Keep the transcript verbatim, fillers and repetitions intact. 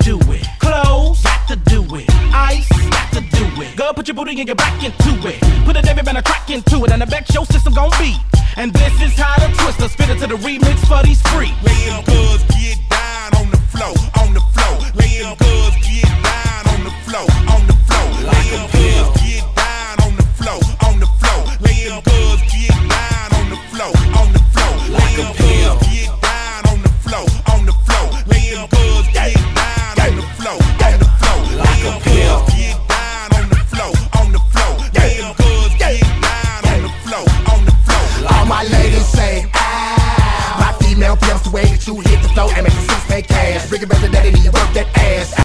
do it. Clothes, got to do it. Ice, got to do it. Girl, put your booty and get back into it. Put a David Banner track into it, and I bet your system gon' beat. And this is how the Twister spit it to the remix for these freaks. Lay 'em girls, get down on the floor, on the floor. Lay 'em girls, get down.